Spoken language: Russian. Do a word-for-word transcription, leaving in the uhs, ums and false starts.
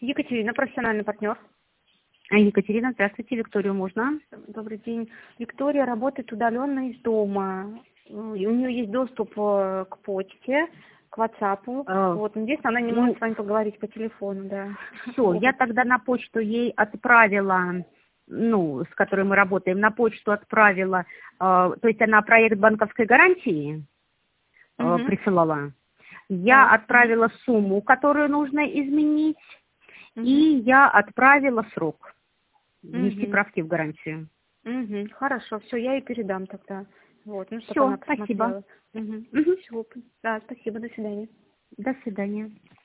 Екатерина, профессиональный партнер. Екатерина, здравствуйте. Викторию можно? Добрый день. Виктория работает удаленно из дома. И у нее есть доступ э, к почте, к WhatsApp. Э, Вот, надеюсь, она не ну, может с вами поговорить по телефону, да. Все, я тогда на почту ей отправила, ну, с которой мы работаем, на почту отправила, э, то есть она проект банковской гарантии э, Угу. присылала. Я Так. отправила сумму, которую нужно изменить, Угу. и я отправила срок внести Угу. правки в гарантию. Угу. Хорошо, все, я ей передам тогда. Вот, ну, чтобы Все, она спасибо. посмотрела. Угу. Мгм. Все, да, спасибо, до свидания. До свидания.